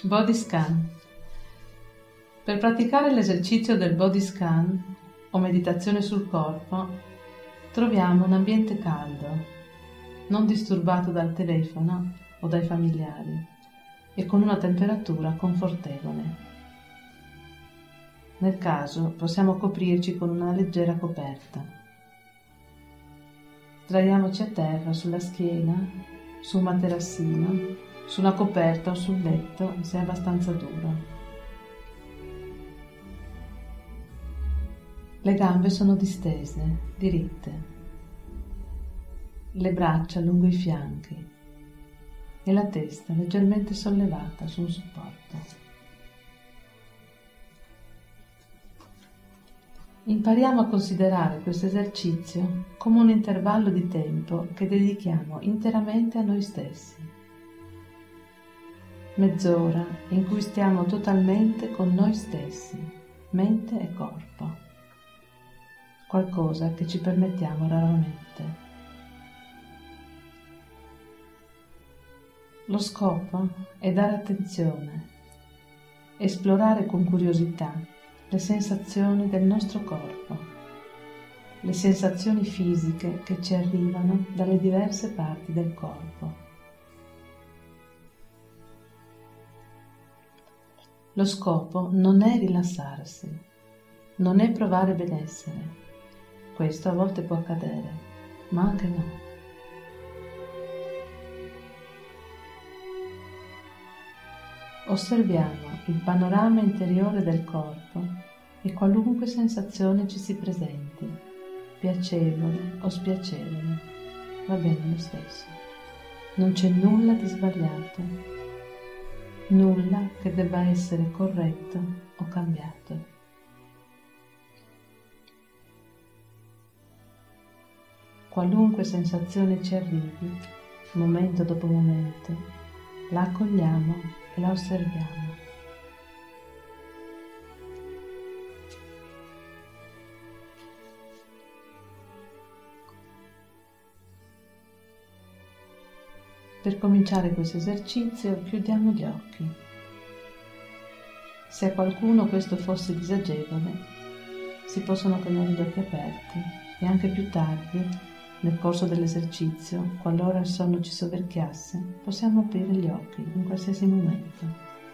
Body scan. Per praticare l'esercizio del body scan o meditazione sul corpo, troviamo un ambiente caldo, non disturbato dal telefono o dai familiari e con una temperatura confortevole. Nel caso possiamo coprirci con una leggera coperta. Sdraiamoci a terra sulla schiena, su un materassino, su una coperta o sul letto se è abbastanza duro. Le gambe sono distese, diritte, le braccia lungo i fianchi e la testa leggermente sollevata su un supporto. Impariamo a considerare questo esercizio come un intervallo di tempo che dedichiamo interamente a noi stessi. Mezz'ora in cui stiamo totalmente con noi stessi, mente e corpo. Qualcosa che ci permettiamo raramente. Lo scopo è dare attenzione, esplorare con curiosità le sensazioni del nostro corpo, le sensazioni fisiche che ci arrivano dalle diverse parti del corpo. Lo scopo non è rilassarsi, non è provare benessere. Questo a volte può accadere, ma anche no. Osserviamo il panorama interiore del corpo e qualunque sensazione ci si presenti, piacevole o spiacevole, va bene lo stesso. Non c'è nulla di sbagliato, nulla che debba essere corretto o cambiato. Qualunque sensazione ci arrivi, momento dopo momento, la accogliamo e la osserviamo. Per cominciare questo esercizio chiudiamo gli occhi. Se a qualcuno questo fosse disagevole, si possono tenere gli occhi aperti e anche più tardi, nel corso dell'esercizio, qualora il sonno ci soverchiasse, possiamo aprire gli occhi in qualsiasi momento.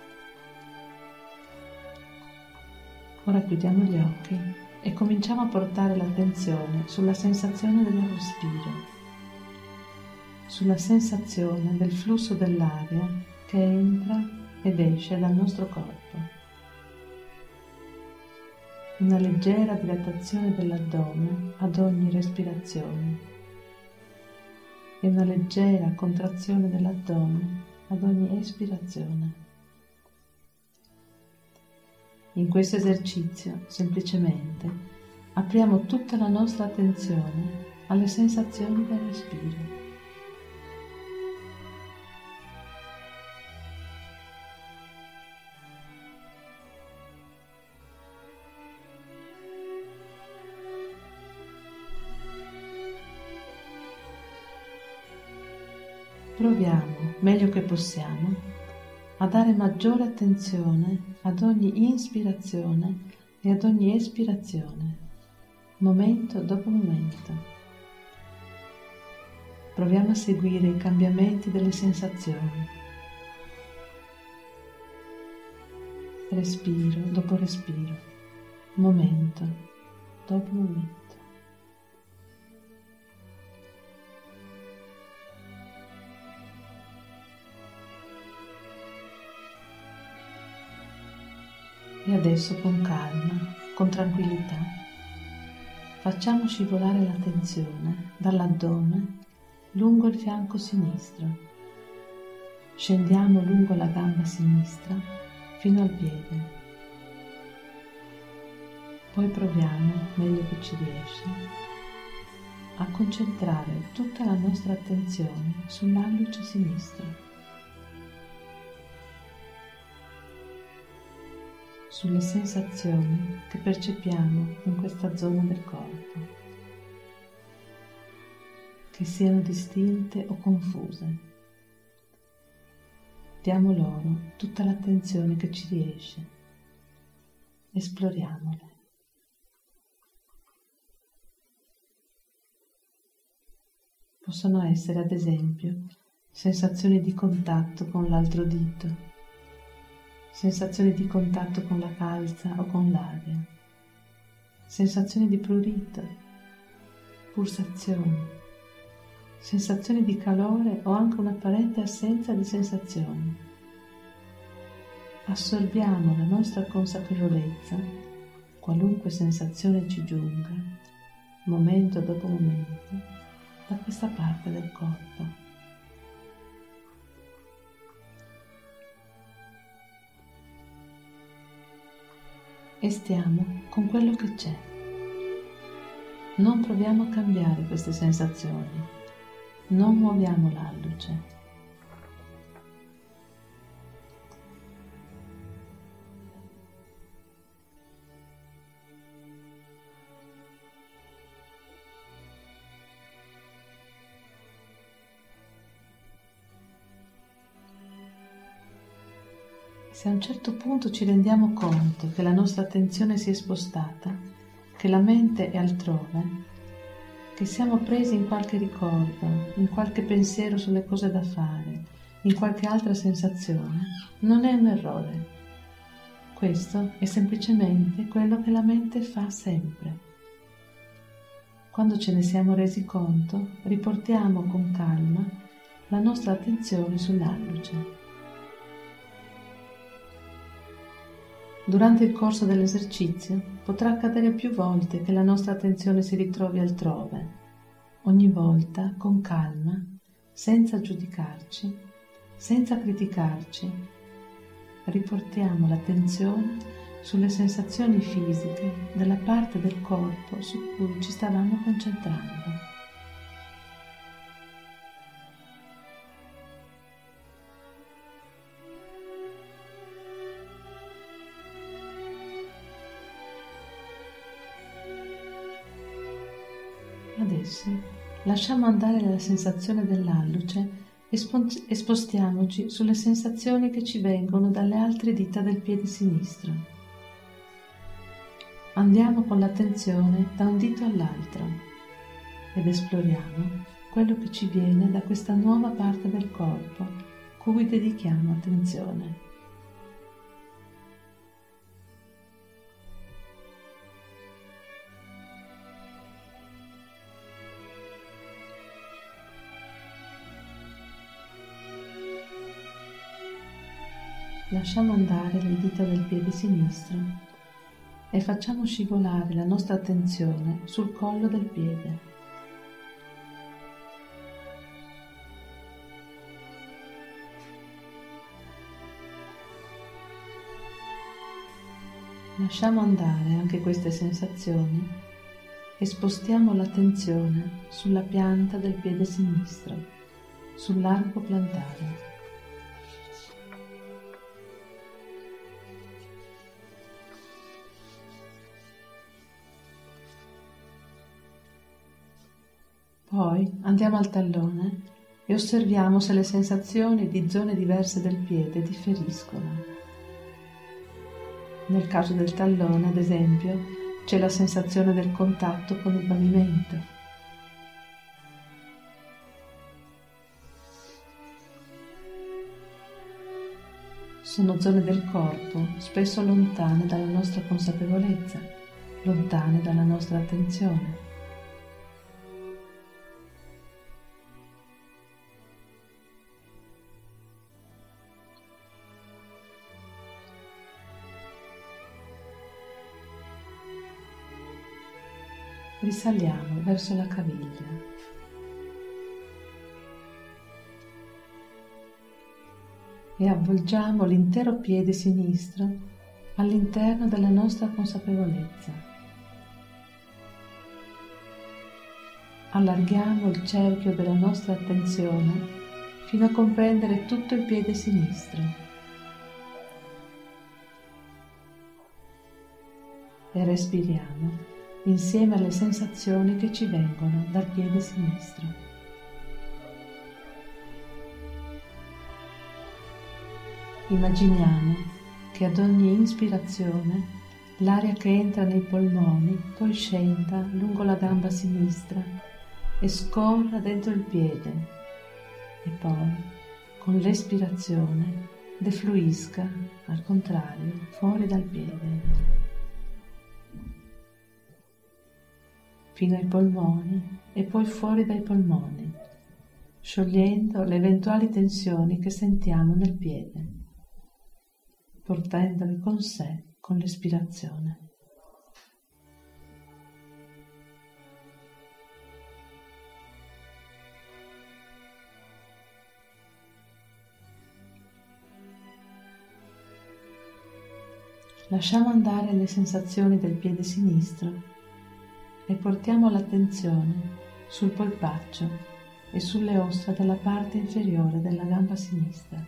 Ora chiudiamo gli occhi e cominciamo a portare l'attenzione sulla sensazione del respiro, sulla sensazione del flusso dell'aria che entra ed esce dal nostro corpo. Una leggera dilatazione dell'addome ad ogni respirazione e una leggera contrazione dell'addome ad ogni espirazione. In questo esercizio, semplicemente, apriamo tutta la nostra attenzione alle sensazioni del respiro. Proviamo, meglio che possiamo, a dare maggiore attenzione ad ogni inspirazione e ad ogni espirazione, momento dopo momento. Proviamo a seguire i cambiamenti delle sensazioni, respiro dopo respiro, momento dopo momento. E adesso con calma, con tranquillità, facciamo scivolare l'attenzione dall'addome lungo il fianco sinistro. Scendiamo lungo la gamba sinistra fino al piede. Poi proviamo, meglio che ci riesce, a concentrare tutta la nostra attenzione sull'alluce sinistro, sulle sensazioni che percepiamo in questa zona del corpo, che siano distinte o confuse. diamo loro tutta l'attenzione che ci riesce. Esploriamole. Possono essere, ad esempio, sensazioni di contatto con l'altro dito, sensazioni di contatto con la calza o con l'aria, sensazioni di prurito, pulsazioni, sensazioni di calore o anche un'apparente assenza di sensazioni. Assorbiamo la nostra consapevolezza, qualunque sensazione ci giunga, momento dopo momento, da questa parte del corpo. E stiamo con quello che c'è. Non proviamo a cambiare queste sensazioni, non muoviamo l'alluce. Se a un certo punto ci rendiamo conto che la nostra attenzione si è spostata, che la mente è altrove, che siamo presi in qualche ricordo, in qualche pensiero sulle cose da fare, in qualche altra sensazione, non è un errore. Questo è semplicemente quello che la mente fa sempre. Quando ce ne siamo resi conto, riportiamo con calma la nostra attenzione sull'alluce. Durante il corso dell'esercizio potrà accadere più volte che la nostra attenzione si ritrovi altrove, ogni volta con calma, senza giudicarci, senza criticarci. Riportiamo l'attenzione sulle sensazioni fisiche della parte del corpo su cui ci stavamo concentrando. Adesso lasciamo andare la sensazione dell'alluce e spostiamoci sulle sensazioni che ci vengono dalle altre dita del piede sinistro. Andiamo con l'attenzione da un dito all'altro ed esploriamo quello che ci viene da questa nuova parte del corpo cui dedichiamo attenzione. Lasciamo andare le dita del piede sinistro e facciamo scivolare la nostra attenzione sul collo del piede. Lasciamo andare anche queste sensazioni e spostiamo l'attenzione sulla pianta del piede sinistro, sull'arco plantare. Poi andiamo al tallone e osserviamo se le sensazioni di zone diverse del piede differiscono. Nel caso del tallone, ad esempio, c'è la sensazione del contatto con il pavimento. Sono zone del corpo spesso lontane dalla nostra consapevolezza, lontane dalla nostra attenzione. Risaliamo verso la caviglia. E avvolgiamo l'intero piede sinistro all'interno della nostra consapevolezza. Allarghiamo il cerchio della nostra attenzione fino a comprendere tutto il piede sinistro. E respiriamo insieme alle sensazioni che ci vengono dal piede sinistro. Immaginiamo che ad ogni ispirazione l'aria che entra nei polmoni poi scenda lungo la gamba sinistra e scorra dentro il piede e poi, con l'espirazione, defluisca al contrario fuori dal piede, fino ai polmoni e poi fuori dai polmoni, sciogliendo le eventuali tensioni che sentiamo nel piede, portandole con sé con l'espirazione. Lasciamo andare le sensazioni del piede sinistro e portiamo l'attenzione sul polpaccio e sulle ossa della parte inferiore della gamba sinistra.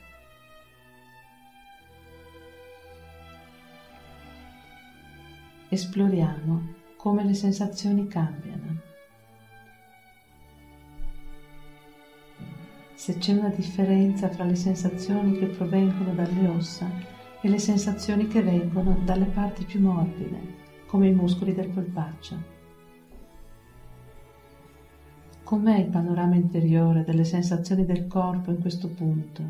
Esploriamo come le sensazioni cambiano. Se c'è una differenza fra le sensazioni che provengono dalle ossa e le sensazioni che vengono dalle parti più morbide, come i muscoli del polpaccio. Com'è il panorama interiore delle sensazioni del corpo in questo punto?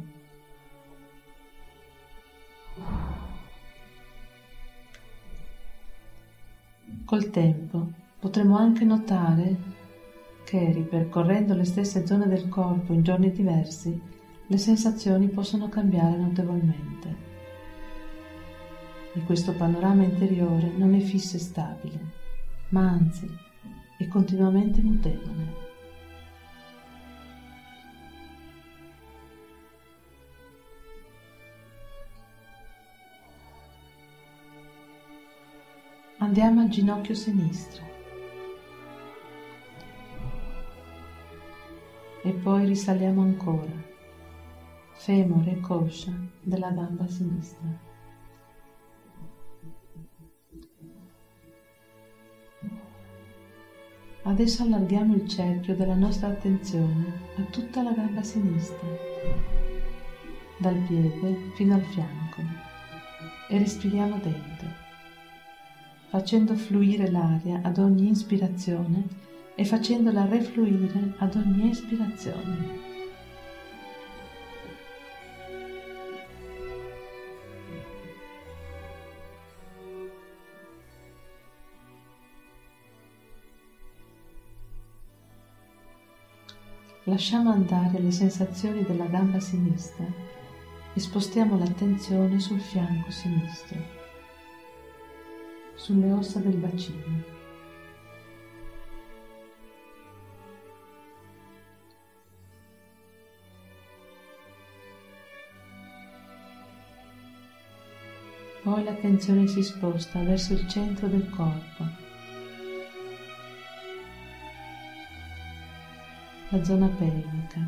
Col tempo potremo anche notare che, ripercorrendo le stesse zone del corpo in giorni diversi, le sensazioni possono cambiare notevolmente. E questo panorama interiore non è fisso e stabile, ma anzi è continuamente mutevole. Andiamo al ginocchio sinistro e poi risaliamo ancora, femore e coscia della gamba sinistra. Adesso allarghiamo il cerchio della nostra attenzione a tutta la gamba sinistra, dal piede fino al fianco, e respiriamo dentro, facendo fluire l'aria ad ogni ispirazione e facendola refluire ad ogni espirazione. Lasciamo andare le sensazioni della gamba sinistra e spostiamo l'attenzione sul fianco sinistro, sulle ossa del bacino. Poi l'attenzione si sposta verso il centro del corpo, la zona pelvica,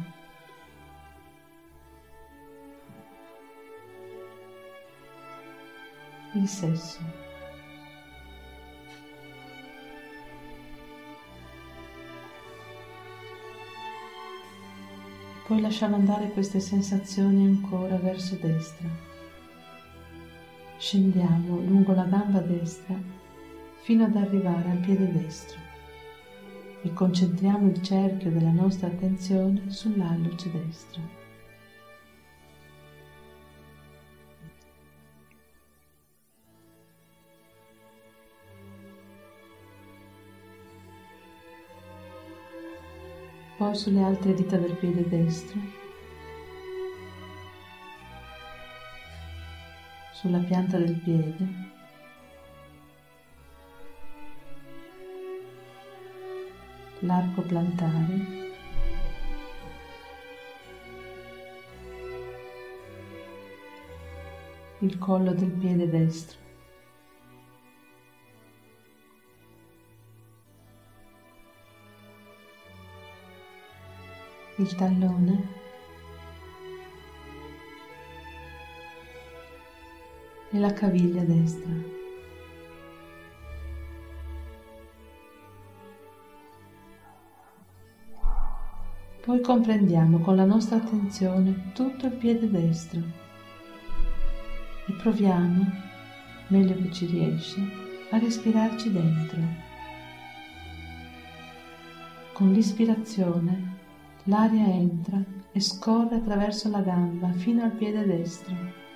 il sesso, poi lasciamo andare queste sensazioni ancora verso destra. Scendiamo lungo la gamba destra fino ad arrivare al piede destro e concentriamo il cerchio della nostra attenzione sull'alluce destro. Poi sulle altre dita del piede destro, sulla pianta del piede, l'arco plantare, il collo del piede destro, il tallone, e la caviglia destra. Poi comprendiamo con la nostra attenzione tutto il piede destro, e proviamo, meglio che ci riesce, a respirarci dentro. Con l'ispirazione l'aria entra e scorre attraverso la gamba fino al piede destro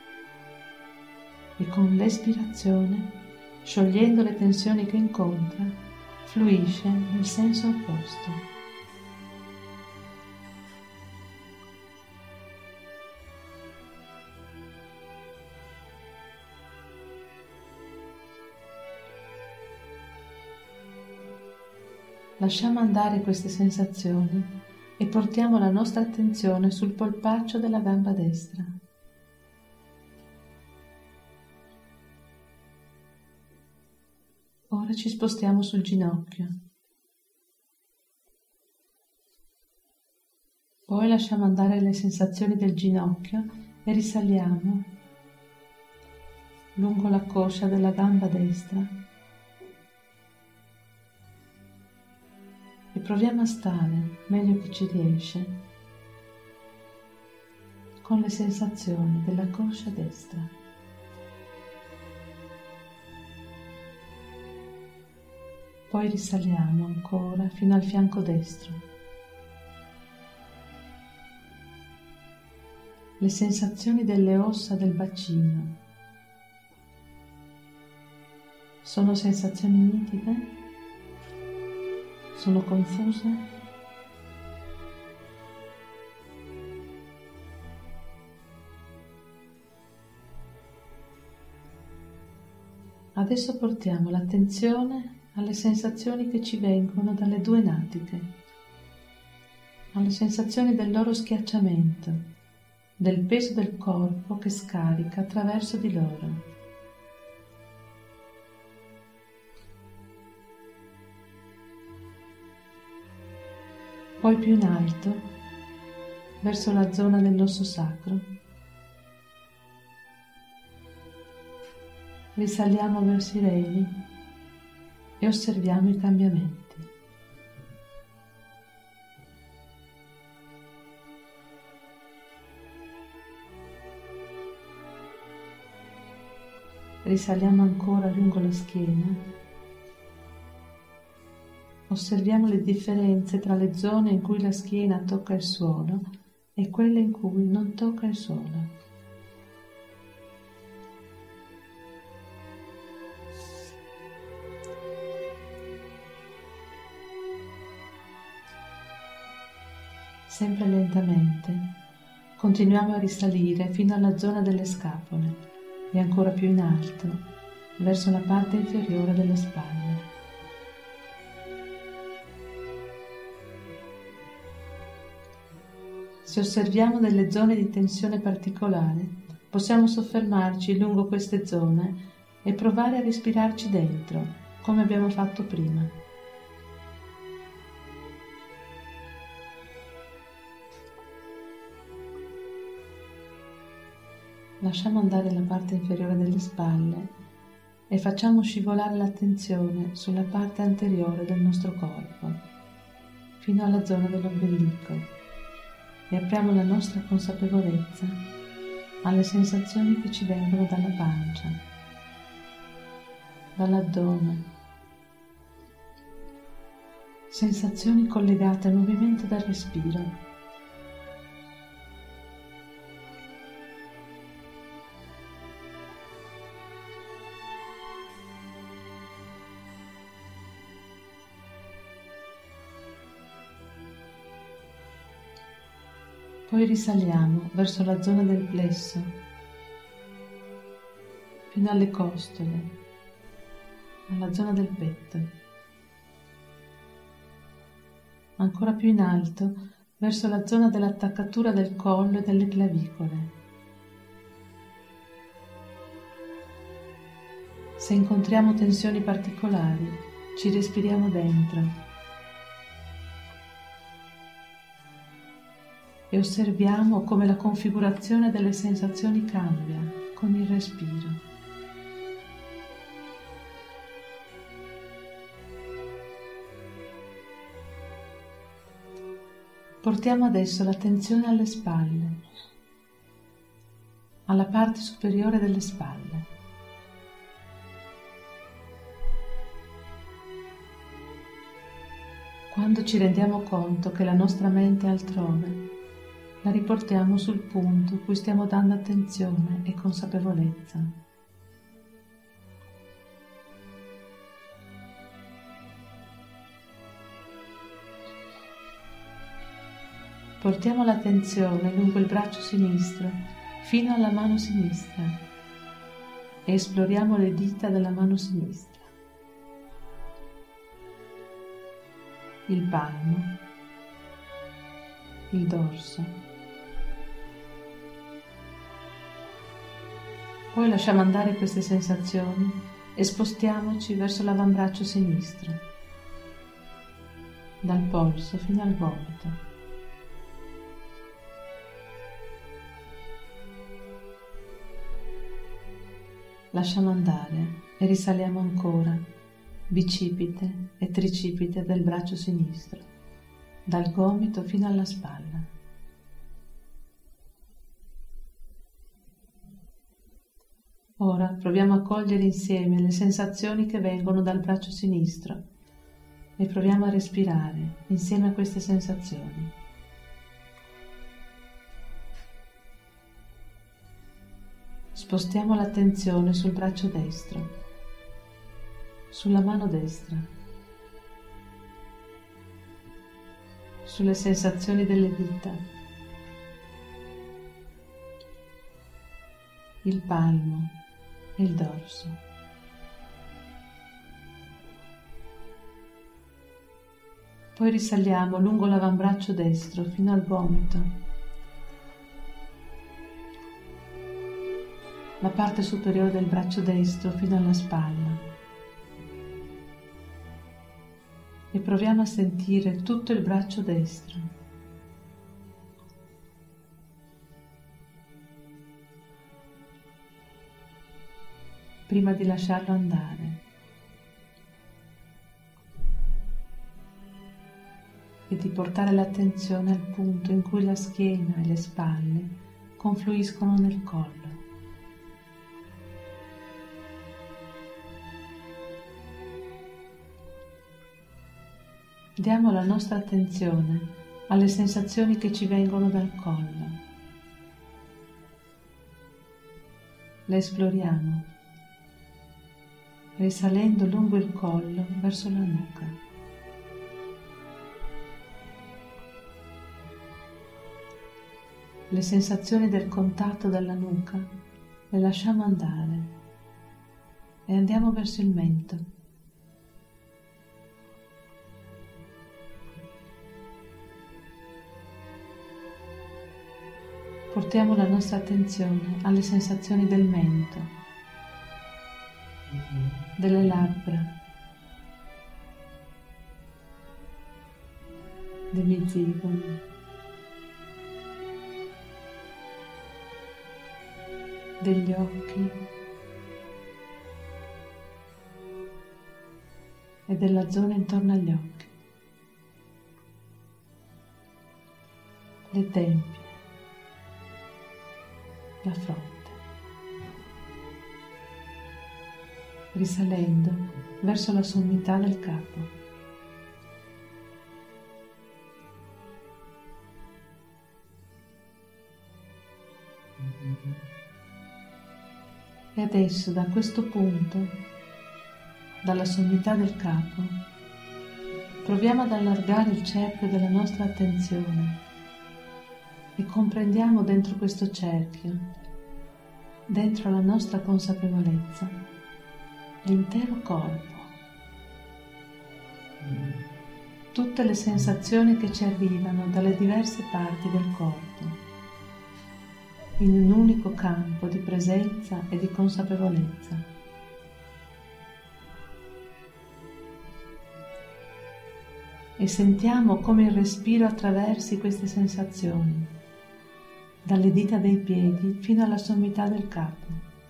e con l'espirazione, sciogliendo le tensioni che incontra, fluisce nel senso opposto. Lasciamo andare queste sensazioni e portiamo la nostra attenzione sul polpaccio della gamba destra. Ora ci spostiamo sul ginocchio. Poi lasciamo andare le sensazioni del ginocchio e risaliamo lungo la coscia della gamba destra. E proviamo a stare, meglio che ci riesce, con le sensazioni della coscia destra. Poi risaliamo ancora fino al fianco destro. Le sensazioni delle ossa del bacino sono sensazioni nitide? Sono confuse? Adesso portiamo l'attenzione alle sensazioni che ci vengono dalle due natiche, alle sensazioni del loro schiacciamento, del peso del corpo che scarica attraverso di loro. Poi più in alto, verso la zona dell'osso sacro. Risaliamo verso i reni e osserviamo i cambiamenti. Risaliamo ancora lungo la schiena. Osserviamo le differenze tra le zone in cui la schiena tocca il suolo e quelle in cui non tocca il suolo. Sempre lentamente continuiamo a risalire fino alla zona delle scapole e ancora più in alto, verso la parte inferiore delle spalle. Se osserviamo delle zone di tensione particolare, possiamo soffermarci lungo queste zone e provare a respirarci dentro, come abbiamo fatto prima. Lasciamo andare la parte inferiore delle spalle e facciamo scivolare l'attenzione sulla parte anteriore del nostro corpo, fino alla zona dell'ombelico. E apriamo la nostra consapevolezza alle sensazioni che ci vengono dalla pancia, dall'addome, sensazioni collegate al movimento del respiro. Poi risaliamo verso la zona del plesso, fino alle costole, alla zona del petto. Ancora più in alto, verso la zona dell'attaccatura del collo e delle clavicole. Se incontriamo tensioni particolari, ci respiriamo dentro e osserviamo come la configurazione delle sensazioni cambia con il respiro. Portiamo adesso l'attenzione alle spalle. alla parte superiore delle spalle. Quando ci rendiamo conto che la nostra mente è altrove, la riportiamo sul punto cui stiamo dando attenzione e consapevolezza. Portiamo l'attenzione lungo il braccio sinistro fino alla mano sinistra e esploriamo le dita della mano sinistra, il palmo, il dorso. Poi lasciamo andare queste sensazioni e spostiamoci verso l'avambraccio sinistro, dal polso fino al gomito. Lasciamo andare e risaliamo ancora bicipite e tricipite del braccio sinistro, dal gomito fino alla spalla. Ora proviamo a cogliere insieme le sensazioni che vengono dal braccio sinistro e proviamo a respirare insieme a queste sensazioni. Spostiamo l'attenzione sul braccio destro, sulla mano destra, sulle sensazioni delle dita, il palmo e il dorso. Poi risaliamo lungo l'avambraccio destro fino al gomito, la parte superiore del braccio destro fino alla spalla e proviamo a sentire tutto il braccio destro. Prima di lasciarlo andare e di portare l'attenzione al punto in cui la schiena e le spalle confluiscono nel collo. Diamo la nostra attenzione alle sensazioni che ci vengono dal collo. Le esploriamo, risalendo lungo il collo verso la nuca. Le sensazioni del contatto della nuca le lasciamo andare e andiamo verso il mento. Portiamo la nostra attenzione alle sensazioni del mento, delle labbra, degli zigomi, degli occhi e della zona intorno agli occhi, le tempie, la fronte, risalendo verso la sommità del capo. E adesso da questo punto, dalla sommità del capo, proviamo ad allargare il cerchio della nostra attenzione e comprendiamo dentro questo cerchio, dentro la nostra consapevolezza, l'intero corpo, tutte le sensazioni che ci arrivano dalle diverse parti del corpo, in un unico campo di presenza e di consapevolezza. E sentiamo come il respiro attraversi queste sensazioni, dalle dita dei piedi fino alla sommità del capo.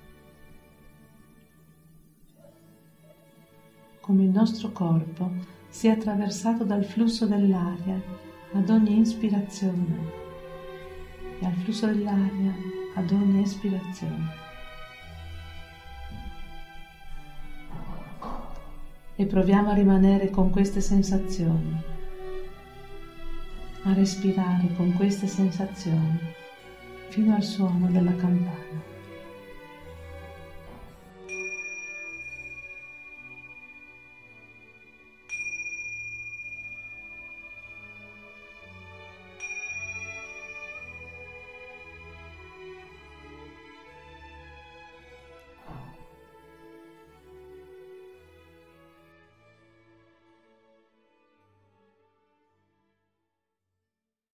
Come il nostro corpo sia attraversato dal flusso dell'aria ad ogni ispirazione e al flusso dell'aria ad ogni espirazione. E proviamo a rimanere con queste sensazioni, a respirare con queste sensazioni fino al suono della campana.